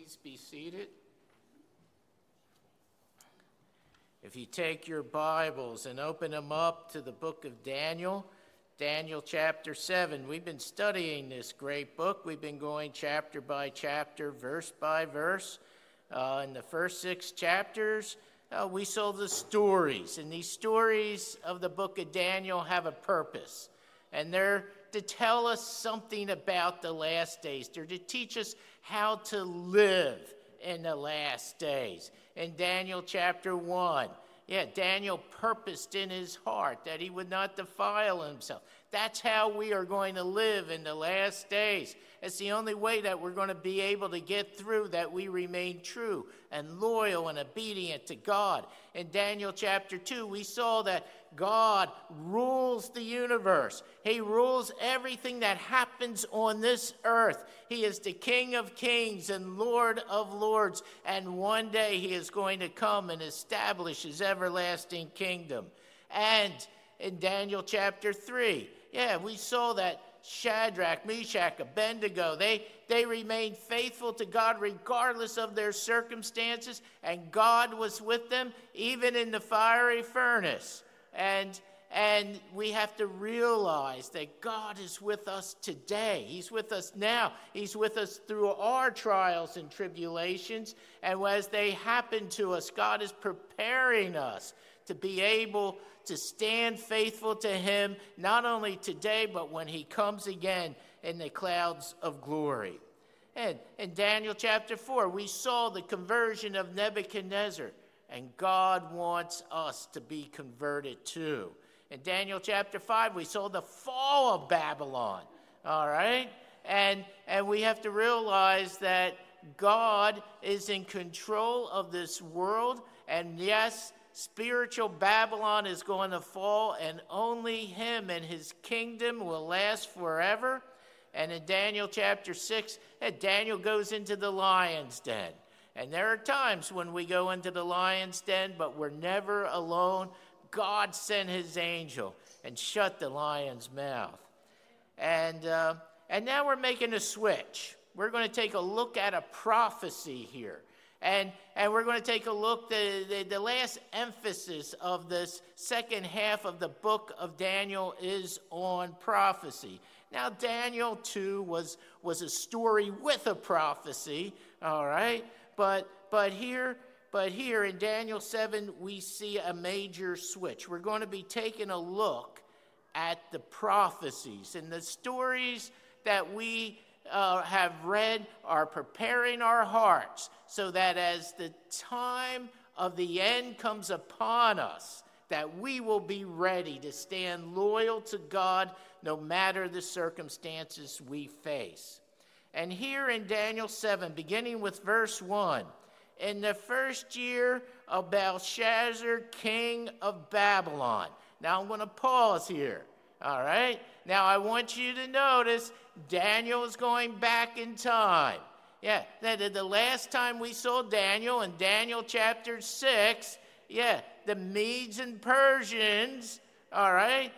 Please be seated. If you take your Bibles and open them up to the book of Daniel, Daniel chapter 7. We've been studying this great book. We've been going chapter by chapter, verse by verse. In the first 6 chapters, we saw the stories. And these stories of the book of Daniel have a purpose. And they're to tell us something about the last days. They're to teach us how to live in the last days. In Daniel chapter 1, Daniel purposed in his heart that he would not defile himself. That's how we are going to live in the last days. It's the only way that we're going to be able to get through, that we remain true and loyal and obedient to God. In Daniel chapter 2, we saw that God rules the universe. He rules everything that happens on this earth. He is the King of kings and Lord of lords. And one day he is going to come and establish his everlasting kingdom. And in Daniel chapter 3, we saw that Shadrach, Meshach, Abednego, they remained faithful to God regardless of their circumstances, and God was with them even in the fiery furnace. And we have to realize that God is with us today. He's with us now. He's with us through our trials and tribulations. And as they happen to us, God is preparing us to be able to stand faithful to him, not only today, but when he comes again in the clouds of glory. And in Daniel chapter 4, we saw the conversion of Nebuchadnezzar, and God wants us to be converted too. In Daniel chapter 5, we saw the fall of Babylon, all right? And we have to realize that God is in control of this world, and yes, spiritual Babylon is going to fall, and only him and his kingdom will last forever. And in Daniel chapter 6, Daniel goes into the lion's den. And there are times when we go into the lion's den, but we're never alone. God sent his angel and shut the lion's mouth. And now we're making a switch. We're going to take a look at a prophecy here. And we're going to take a look, the last emphasis of this second half of the book of Daniel is on prophecy. Now, Daniel 2 was a story with a prophecy, all right? But here in Daniel 7, we see a major switch. We're going to be taking a look at the prophecies, and the stories that we have read are preparing our hearts so that as the time of the end comes upon us, that we will be ready to stand loyal to God no matter the circumstances we face. And here in Daniel 7, beginning with verse 1, in the first year of Belshazzar, king of Babylon. Now I'm going to pause here, all right? Now I want you to notice Daniel is going back in time. The last time we saw Daniel in Daniel chapter 6, the Medes and Persians, all right,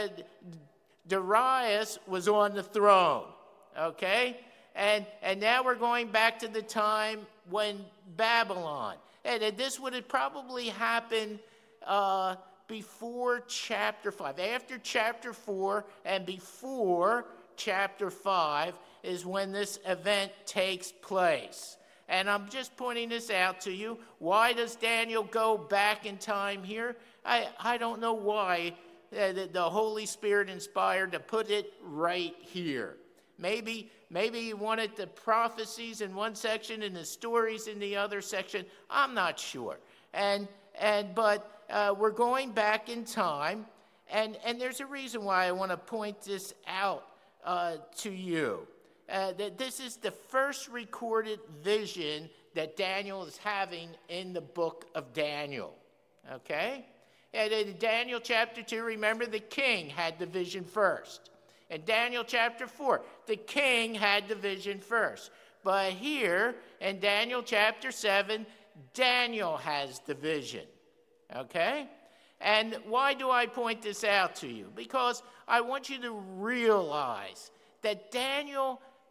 Darius was on the throne, okay? And now we're going back to the time when Babylon, and this would have probably happened before chapter 5. After chapter 4 and before chapter 5 is when this event takes place. And I'm just pointing this out to you. Why does Daniel go back in time here? I don't know why the Holy Spirit inspired to put it right here. Maybe he wanted the prophecies in one section and the stories in the other section. I'm not sure. But we're going back in time, and there's a reason why I want to point this out to you. That this is the first recorded vision that Daniel is having in the book of Daniel. Okay? And in Daniel chapter 2, remember the king had the vision first. In Daniel chapter 4, the king had the vision first. But here in Daniel chapter 7, Daniel has the vision. Okay? And why do I point this out to you? Because I want you to realize that Daniel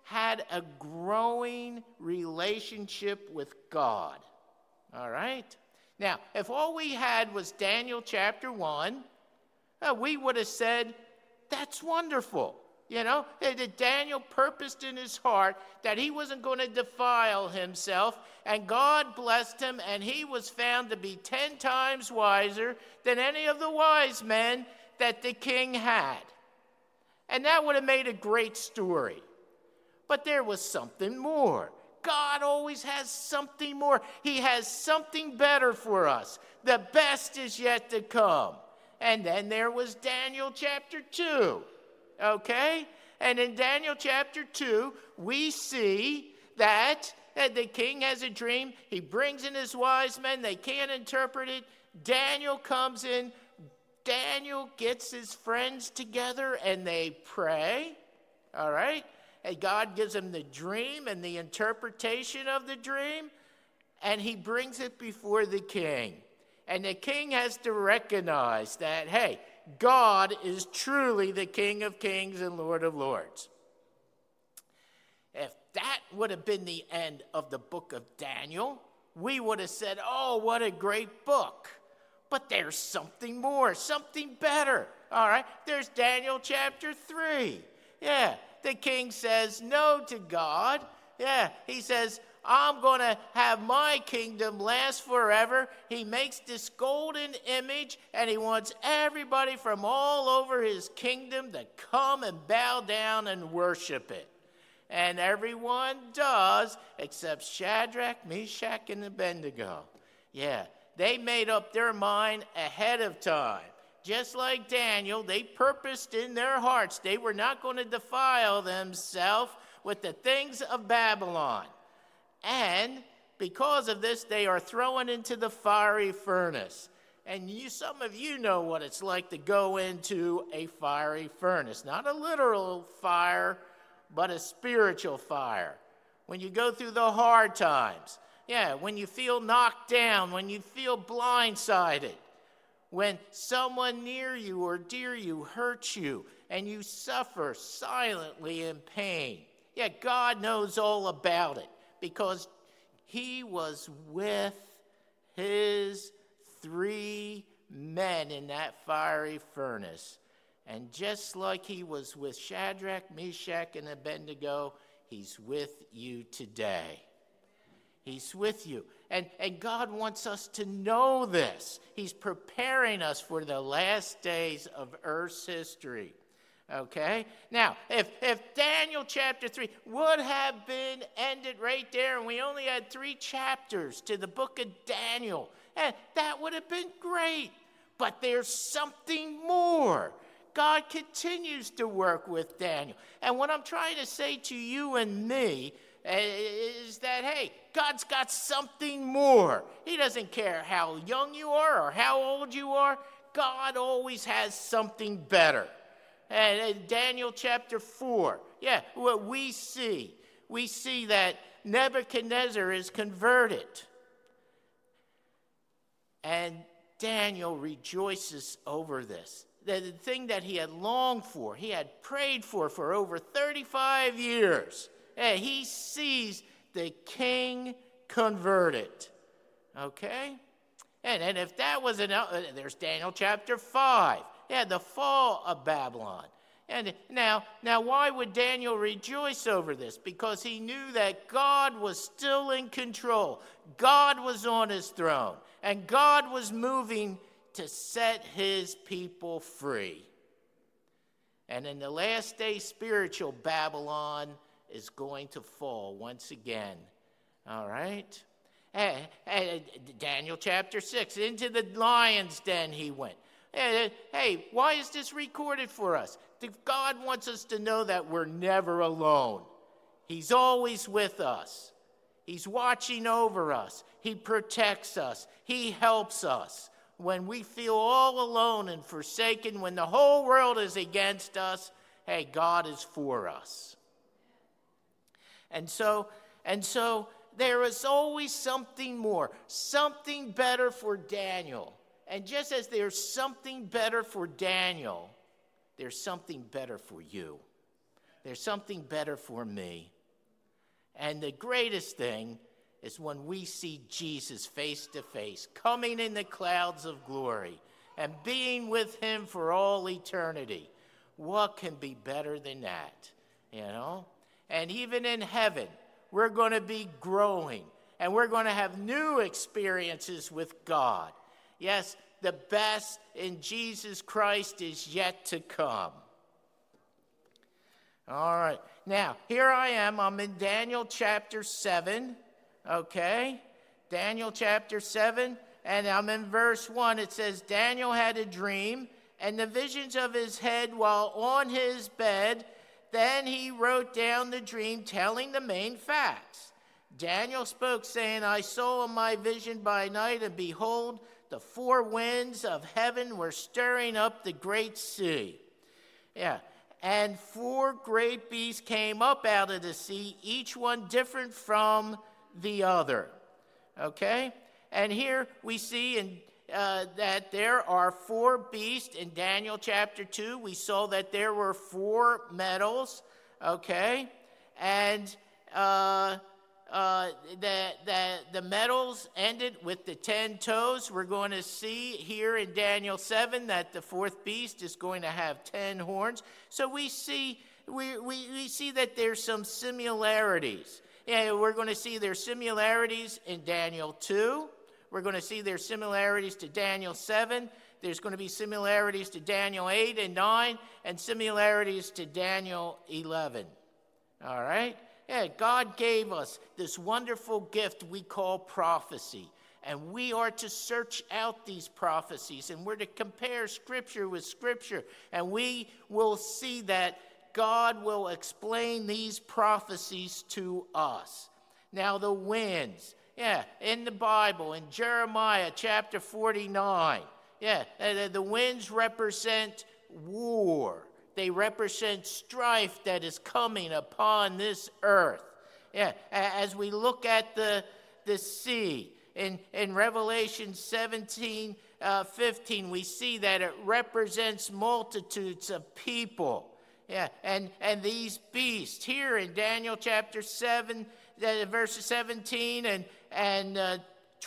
had a growing relationship with God. All right? Now, if all we had was Daniel chapter 1, we would have said, that's wonderful. You know, that Daniel purposed in his heart that he wasn't going to defile himself, and God blessed him, and he was found to be 10 times wiser than any of the wise men that the king had. And that would have made a great story. But there was something more. God always has something more. He has something better for us. The best is yet to come. And then there was Daniel chapter 2. Okay? And in Daniel chapter 2, we see that the king has a dream. He brings in his wise men. They can't interpret it. Daniel comes in. Daniel gets his friends together and they pray. All right? And God gives him the dream and the interpretation of the dream. And he brings it before the king. And the king has to recognize that, hey, God is truly the King of Kings and Lord of Lords. If that would have been the end of the book of Daniel, we would have said, oh, what a great book. But there's something more, something better. All right, there's Daniel chapter 3. Yeah, the king says no to God. Yeah, he says, I'm going to have my kingdom last forever. He makes this golden image, and he wants everybody from all over his kingdom to come and bow down and worship it. And everyone does, except Shadrach, Meshach, and Abednego. Yeah, they made up their mind ahead of time. Just like Daniel, they purposed in their hearts they were not going to defile themselves with the things of Babylon. And because of this, they are thrown into the fiery furnace. And some of you know what it's like to go into a fiery furnace. Not a literal fire, but a spiritual fire. When you go through the hard times. Yeah, when you feel knocked down, when you feel blindsided. When someone near you or dear you hurts you and you suffer silently in pain. Yeah, God knows all about it. Because he was with his 3 men in that fiery furnace. And just like he was with Shadrach, Meshach, and Abednego, he's with you today. He's with you. And God wants us to know this. He's preparing us for the last days of Earth's history. Okay? Now, if Daniel chapter 3 would have been ended right there and we only had 3 chapters to the book of Daniel, that would have been great. But there's something more. God continues to work with Daniel. And what I'm trying to say to you and me is that, hey, God's got something more. He doesn't care how young you are or how old you are. God always has something better. And Daniel chapter 4, yeah, what we see that Nebuchadnezzar is converted. And Daniel rejoices over this. The thing that he had longed for, he had prayed for over 35 years. And he sees the king converted. Okay? And if that was there's Daniel chapter 5. Yeah, the fall of Babylon. And now why would Daniel rejoice over this? Because he knew that God was still in control. God was on his throne. And God was moving to set his people free. And in the last day, spiritual Babylon is going to fall once again. All right? Daniel chapter 6, into the lion's den he went. Hey, why is this recorded for us? God wants us to know that we're never alone. He's always with us. He's watching over us. He protects us. He helps us. When we feel all alone and forsaken, when the whole world is against us, hey, God is for us. And so there is always something more, something better for Daniel. And just as there's something better for Daniel, there's something better for you. There's something better for me. And the greatest thing is when we see Jesus face to face, coming in the clouds of glory and being with him for all eternity. What can be better than that, you know? And even in heaven, we're going to be growing, and we're going to have new experiences with God. Yes, the best in Jesus Christ is yet to come. All right. Now, here I am. I'm in Daniel chapter 7, okay? Daniel chapter 7, and I'm in verse 1. It says, Daniel had a dream, and the visions of his head while on his bed. Then he wrote down the dream, telling the main facts. Daniel spoke, saying, I saw in my vision by night, and behold, the four winds of heaven were stirring up the great sea. Yeah. And four great beasts came up out of the sea, each one different from the other. Okay? And here we see that there are four beasts. In Daniel chapter 2, we saw that there were four metals. Okay? And the metals ended with the 10 toes. We're going to see here in Daniel 7 that the fourth beast is going to have 10 horns. So we see that there's some similarities. Yeah, we're going to see there's similarities in Daniel 2. We're going to see there's similarities to Daniel 7. There's going to be similarities to Daniel 8 and 9, and similarities to Daniel 11. All right? Yeah, God gave us this wonderful gift we call prophecy. And we are to search out these prophecies, and we're to compare Scripture with Scripture. And we will see that God will explain these prophecies to us. Now, the winds, in the Bible, in Jeremiah chapter 49, the winds represent war. They represent strife that is coming upon this earth. Yeah, as we look at the sea, in Revelation 17:15, we see that it represents multitudes of people. Yeah, and these beasts here in Daniel chapter 7, verses 17 and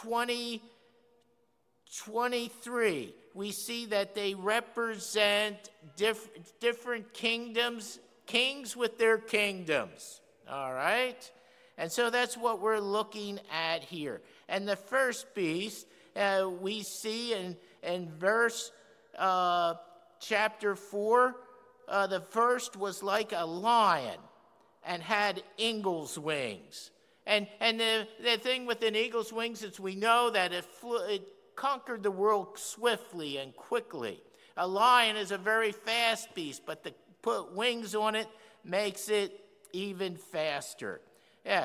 23, we see that they represent different kingdoms, kings with their kingdoms. All right? And so that's what we're looking at here. And the first beast we see in verse chapter 4, the first was like a lion and had eagle's wings. And the thing with an eagle's wings is we know that it conquered the world swiftly and quickly. A lion is a very fast beast, but to put wings on it makes it even faster. Yeah,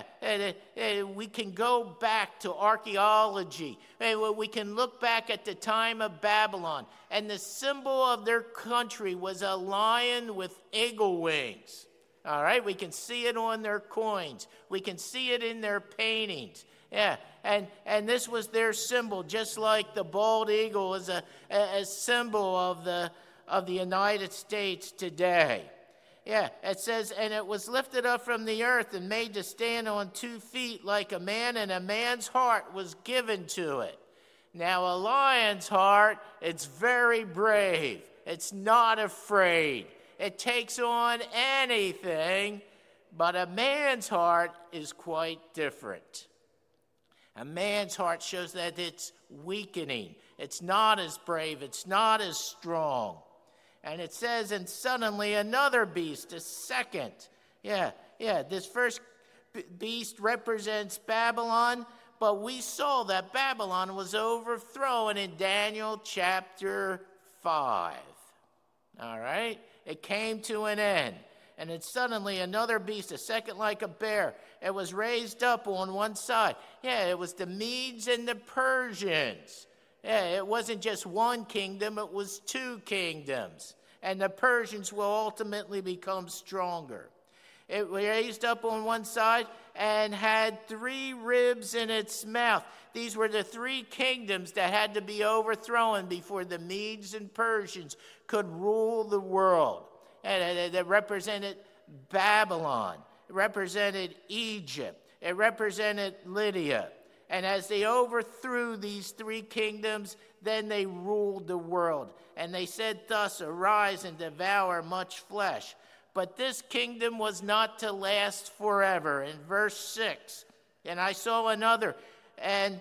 we can go back to archaeology. We can look back at the time of Babylon, and the symbol of their country was a lion with eagle wings. All right, we can see it on their coins. We can see it in their paintings. Yeah, and this was their symbol, just like the bald eagle is a symbol of the United States today. Yeah, it says, and it was lifted up from the earth and made to stand on 2 feet like a man, and a man's heart was given to it. Now, a lion's heart, it's very brave. It's not afraid. It takes on anything, but a man's heart is quite different. A man's heart shows that it's weakening. It's not as brave. It's not as strong. And it says, and suddenly another beast, a second. This first beast represents Babylon, but we saw that Babylon was overthrown in Daniel chapter 5. All right? It came to an end. And then suddenly another beast, a second like a bear. It was raised up on one side. It was the Medes and the Persians. It wasn't just one kingdom, it was 2 kingdoms. And the Persians will ultimately become stronger. It raised up on one side and had 3 ribs in its mouth. These were the 3 kingdoms that had to be overthrown before the Medes and Persians could rule the world. And that represented Babylon. represented Egypt. It represented Lydia. And as they overthrew these three kingdoms, then they ruled the world. And they said thus, arise and devour much flesh. But this kingdom was not to last forever. In verse 6, and I saw another, and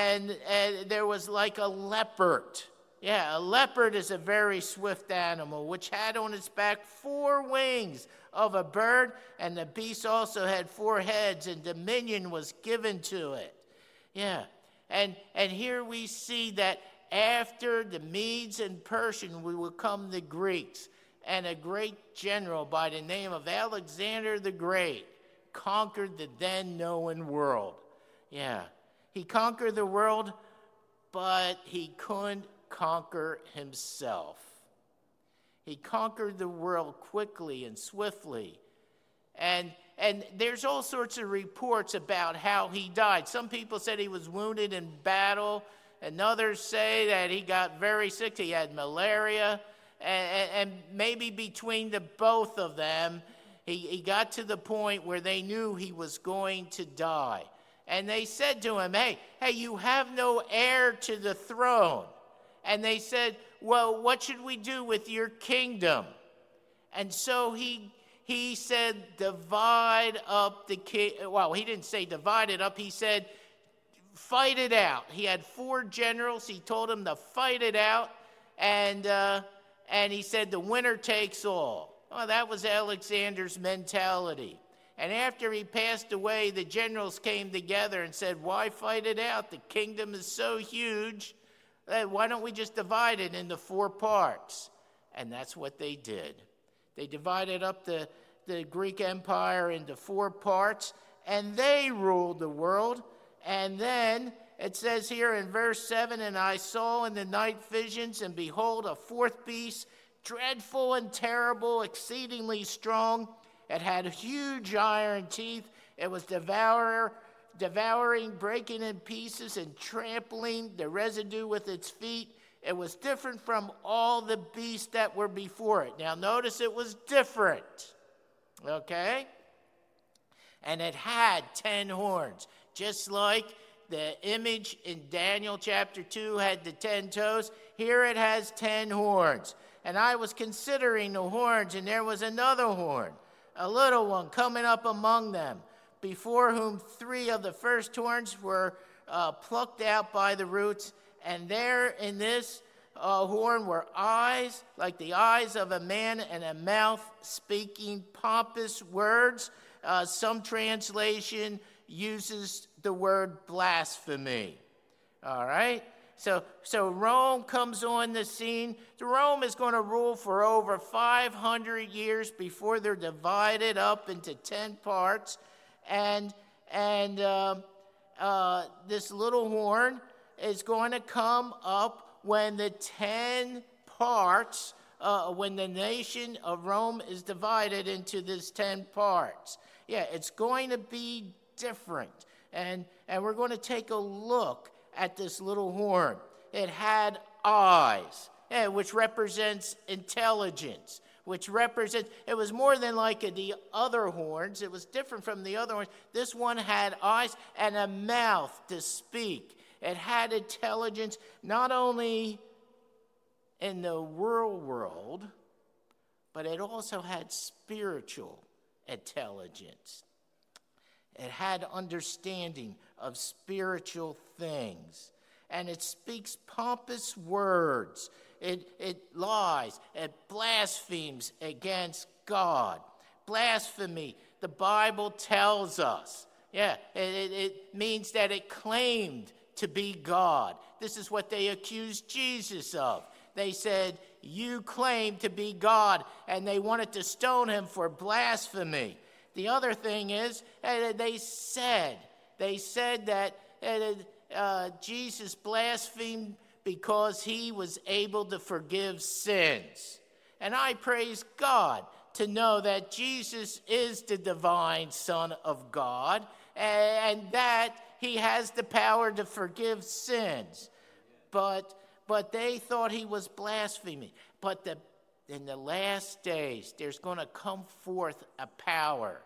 there was like a leopard. Yeah, a leopard is a very swift animal, which had on its back 4 wings of a bird, and the beast also had 4 heads, and dominion was given to it. Yeah, and here we see that after the Medes and Persians will come the Greeks, and a great general by the name of Alexander the Great conquered the then known world. Yeah, he conquered the world, but he couldn't conquer himself. He conquered the world quickly and swiftly. And there's all sorts of reports about how he died. Some people said he was wounded in battle, and others say that he got very sick. He had malaria, and maybe between the both of them, he got to the point where they knew he was going to die. And they said to him, hey, you have no heir to the throne. And they said, well, what should we do with your kingdom? And so he said, divide up the kingdom. Well, he didn't say divide it up. He said, fight it out. He had 4 generals. He told them to fight it out. And he said, the winner takes all. Well, that was Alexander's mentality. And after he passed away, the generals came together and said, why fight it out? The kingdom is so huge. Why don't we just divide it into 4 parts? And that's what they did. They divided up the Greek Empire into 4 parts, and they ruled the world. And then it says here in verse 7, and I saw in the night visions, and behold, a 4th beast, dreadful and terrible, exceedingly strong. It had huge iron teeth. It was devouring, breaking in pieces, and trampling the residue with its feet. It was different from all the beasts that were before it. Now notice it was different. Okay? And it had 10 horns, just like the image in Daniel chapter 2 had the 10 toes. Here it has 10 horns. And I was considering the horns, and there was another horn, a little one coming up among them, before whom 3 of the first horns were plucked out by the roots. And there in this horn were eyes like the eyes of a man, and a mouth speaking pompous words. Some translation uses the word blasphemy. All right? So Rome comes on the scene. Rome is going to rule for over 500 years before they're divided up into 10 parts. And this little horn is going to come up when the 10 parts, when the nation of Rome is divided into this 10 parts. Yeah, it's going to be different. And we're going to take a look at this little horn. It had eyes, which represents intelligence, which represents, it was more than like the other horns. It was different from the other horns. This one had eyes and a mouth to speak. It had intelligence not only in the world, but it also had spiritual intelligence. It had understanding of spiritual things. And it speaks pompous words. It lies. It blasphemes against God. Blasphemy, the Bible tells us. Yeah, it means that it claimed to be God. This is what they accused Jesus of. They said, you claim to be God, and they wanted to stone him for blasphemy. The other thing is, they said that Jesus blasphemed because he was able to forgive sins. And I praise God to know that Jesus is the divine Son of God, and that he has the power to forgive sins. But they thought he was blaspheming. But in the last days, there's going to come forth a power,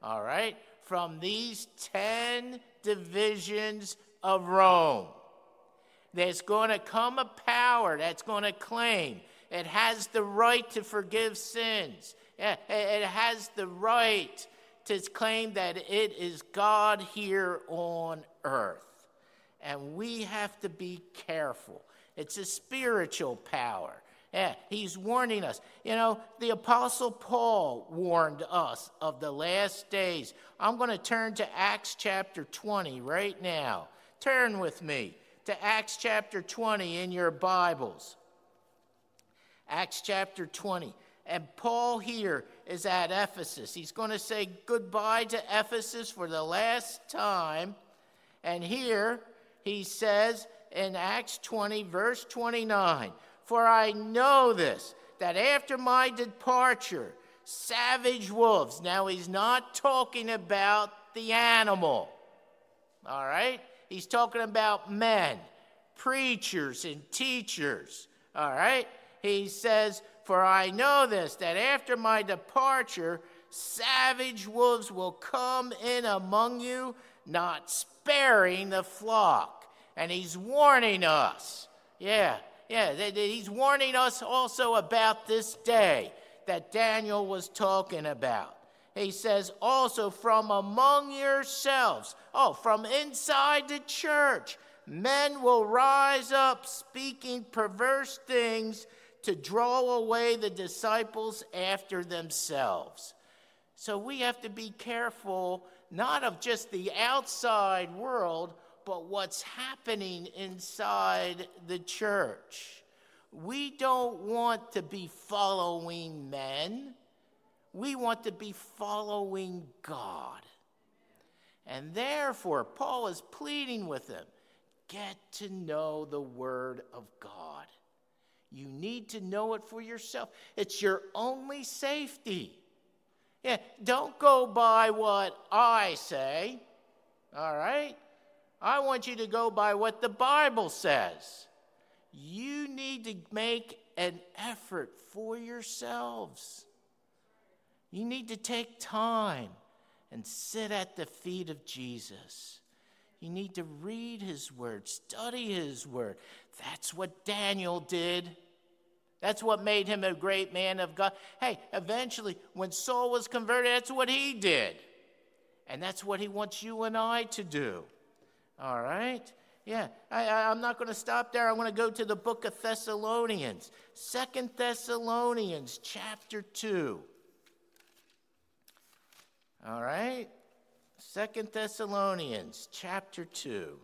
all right, from these 10 divisions of Rome. There's going to come a power that's going to claim it has the right to forgive sins. It has the right to claim that it is God here on earth. And we have to be careful. It's a spiritual power. Yeah, he's warning us. You know, the Apostle Paul warned us of the last days. I'm going to turn to Acts chapter 20 right now. Turn with me to Acts chapter 20 in your Bibles. Acts chapter 20. And Paul here is at Ephesus. He's going to say goodbye to Ephesus for the last time. And here he says in Acts 20, verse 29, "For I know this, that after my departure, savage wolves," now he's not talking about the animal, all right? He's talking about men, preachers and teachers, all right? He says, "For I know this, that after my departure, savage wolves will come in among you, not sparing the flock." And he's warning us. He's warning us also about this day that Daniel was talking about. He says, also from among yourselves, from inside the church, men will rise up speaking perverse things to draw away the disciples after themselves. So we have to be careful, not of just the outside world, but what's happening inside the church. We don't want to be following men. We want to be following God. And therefore, Paul is pleading with them, get to know the Word of God. You need to know it for yourself. It's your only safety. Don't go by what I say, all right? I want you to go by what the Bible says. You need to make an effort for yourselves. You need to take time and sit at the feet of Jesus. You need to read his word, study his word. That's what Daniel did. That's what made him a great man of God. Hey, eventually, when Saul was converted, that's what he did. And that's what he wants you and I to do. All right? I'm not going to stop there. I want to go to the book of Thessalonians. 2 Thessalonians chapter 2. All right? 2 Thessalonians chapter 2.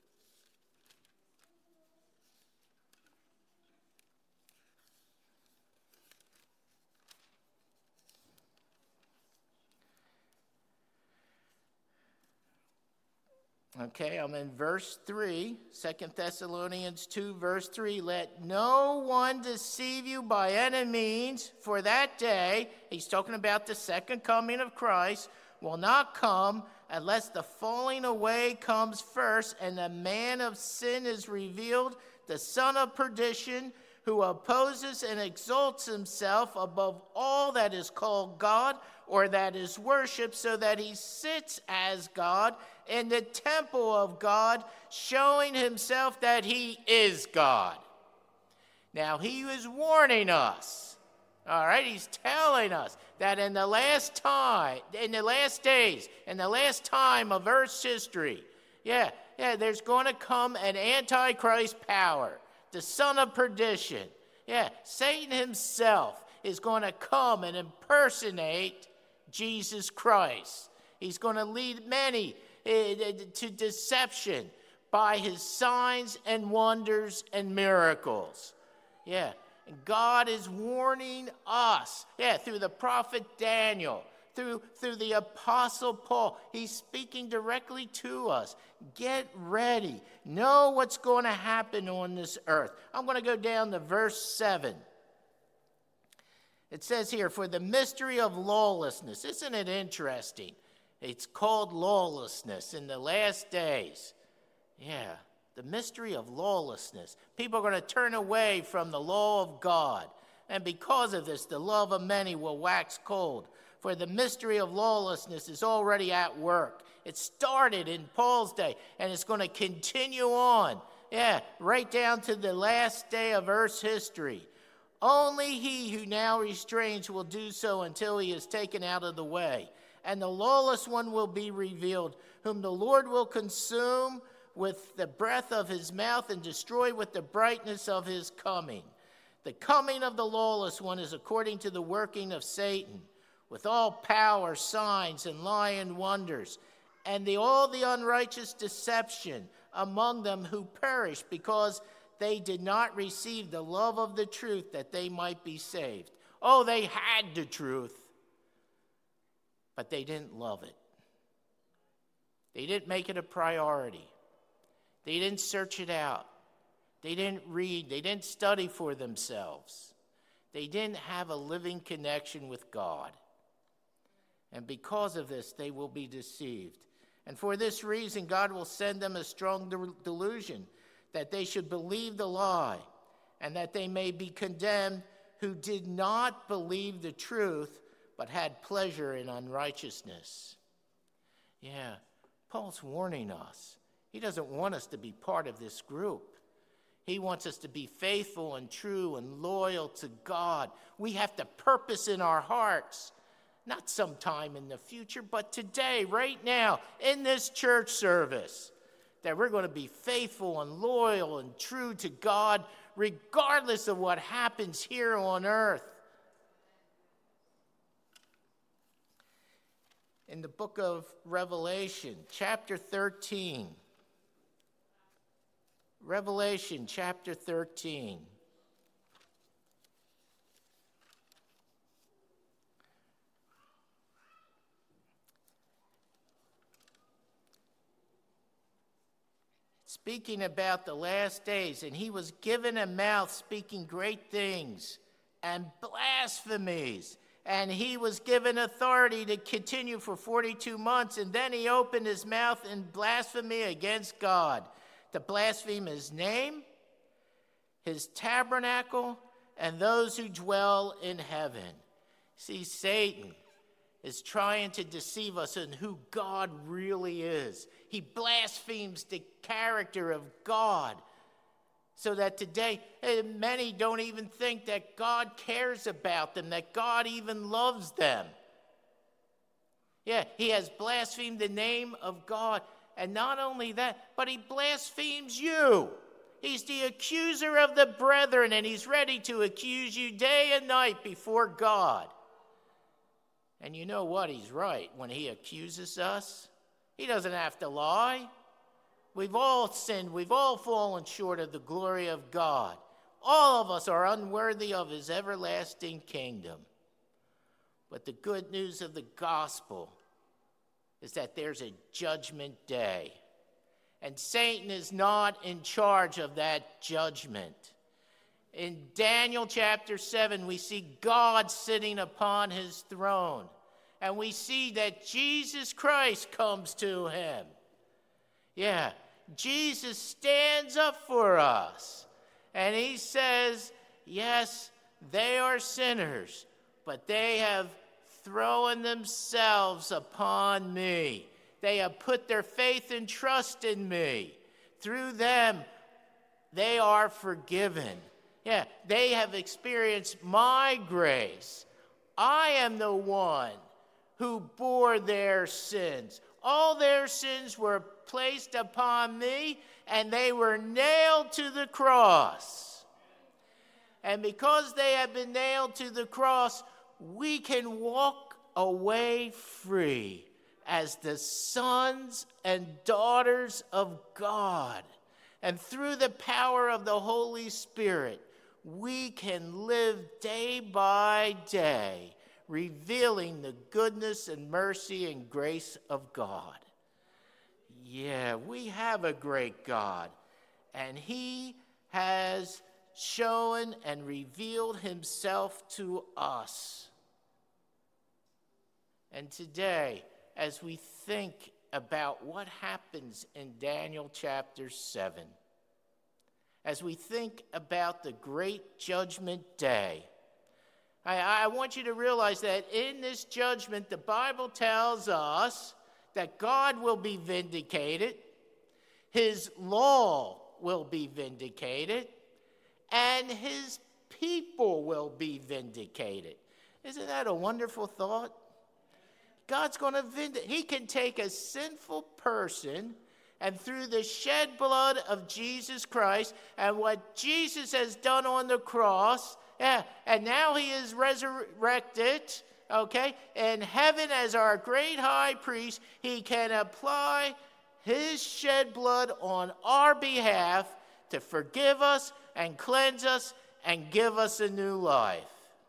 Okay, I'm in verse 3, 2 Thessalonians 2, verse 3. "Let no one deceive you by any means, for that day," he's talking about the second coming of Christ, "will not come unless the falling away comes first and the man of sin is revealed, the son of perdition, who opposes and exalts himself above all that is called God or that is worshipped, so that he sits as God in the temple of God, showing himself that he is God." Now, he was warning us, all right? He's telling us that in the last time, in the last days, in the last time of Earth's history, there's going to come an antichrist power, the son of perdition. Satan himself is going to come and impersonate Jesus Christ. He's going to lead many to deception by his signs and wonders and miracles. And God is warning us, through the prophet Daniel, through the apostle Paul. He's speaking directly to us. Get ready. Know what's going to happen on this earth. I'm going to go down to verse 7. It says here, "For the mystery of lawlessness." Isn't it interesting? It's called lawlessness in the last days. The mystery of lawlessness. People are going to turn away from the law of God. And because of this, the love of many will wax cold. For the mystery of lawlessness is already at work. It started in Paul's day, and it's going to continue on. Yeah, right down to the last day of Earth's history. Only he who now restrains will do so until he is taken out of the way. And the lawless one will be revealed, whom the Lord will consume with the breath of his mouth and destroy with the brightness of his coming. The coming of the lawless one is according to the working of Satan, with all power, signs, and lying wonders, and all the unrighteous deception among them who perish because they did not receive the love of the truth that they might be saved. Oh, they had the truth, but they didn't love it. They didn't make it a priority. They didn't search it out. They didn't read. They didn't study for themselves. They didn't have a living connection with God. And because of this, they will be deceived. And for this reason, God will send them a strong delusion, that they should believe the lie, and that they may be condemned who did not believe the truth, but had pleasure in unrighteousness. Yeah, Paul's warning us. He doesn't want us to be part of this group. He wants us to be faithful and true and loyal to God. We have to purpose in our hearts, not sometime in the future, but today, right now, in this church service, that we're going to be faithful and loyal and true to God, regardless of what happens here on earth. In the book of Revelation, chapter 13. Revelation, chapter 13. Speaking about the last days, and he was given a mouth speaking great things and blasphemies. And he was given authority to continue for 42 months. And then he opened his mouth in blasphemy against God, to blaspheme his name, his tabernacle, and those who dwell in heaven. See, Satan is trying to deceive us in who God really is. He blasphemes the character of God, so that today many don't even think that God cares about them, that God even loves them. Yeah, he has blasphemed the name of God. And not only that, but he blasphemes you. He's the accuser of the brethren, and he's ready to accuse you day and night before God. And you know what? He's right when he accuses us. He doesn't have to lie. We've all sinned. We've all fallen short of the glory of God. All of us are unworthy of his everlasting kingdom. But the good news of the gospel is that there's a judgment day. And Satan is not in charge of that judgment. In Daniel chapter 7, we see God sitting upon his throne. And we see that Jesus Christ comes to him. Yeah, Jesus stands up for us. And he says, yes, they are sinners, but they have thrown themselves upon me. They have put their faith and trust in me. Through them, they are forgiven. Yeah, they have experienced my grace. I am the one who bore their sins. All their sins were placed upon me, and they were nailed to the cross. And because they have been nailed to the cross, we can walk away free as the sons and daughters of God. And through the power of the Holy Spirit, we can live day by day, revealing the goodness and mercy and grace of God. Yeah, we have a great God, and he has shown and revealed himself to us. And today, as we think about what happens in Daniel chapter 7, as we think about the great judgment day, I want you to realize that in this judgment, the Bible tells us that God will be vindicated, his law will be vindicated, and his people will be vindicated. Isn't that a wonderful thought? God's going to vindicate. He can take a sinful person, and through the shed blood of Jesus Christ and what Jesus has done on the cross, and now he is resurrected, okay, in heaven as our great high priest, he can apply his shed blood on our behalf to forgive us and cleanse us and give us a new life.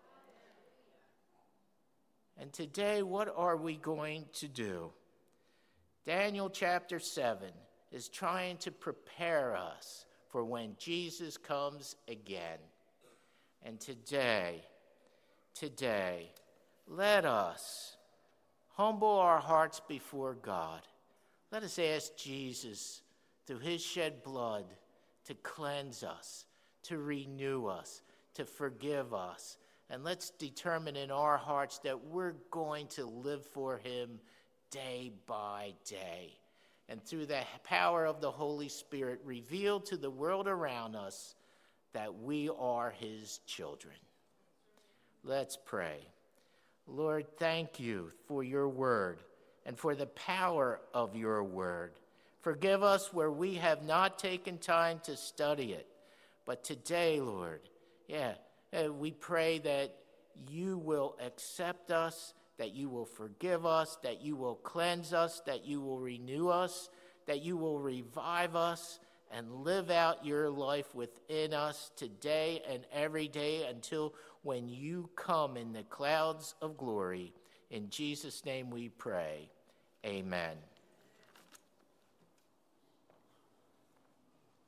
And today, what are we going to do? Daniel chapter 7 is trying to prepare us for when Jesus comes again. And today, let us humble our hearts before God. Let us ask Jesus, through his shed blood, to cleanse us, to renew us, to forgive us. And let's determine in our hearts that we're going to live for him day by day. And through the power of the Holy Spirit, reveal to the world around us that we are his children. Let's pray. Lord, thank you for your word and for the power of your word. Forgive us where we have not taken time to study it. But today, Lord, we pray that you will accept us, that you will forgive us, that you will cleanse us, that you will renew us, that you will revive us and live out your life within us today and every day until when you come in the clouds of glory. In Jesus' name we pray. Amen.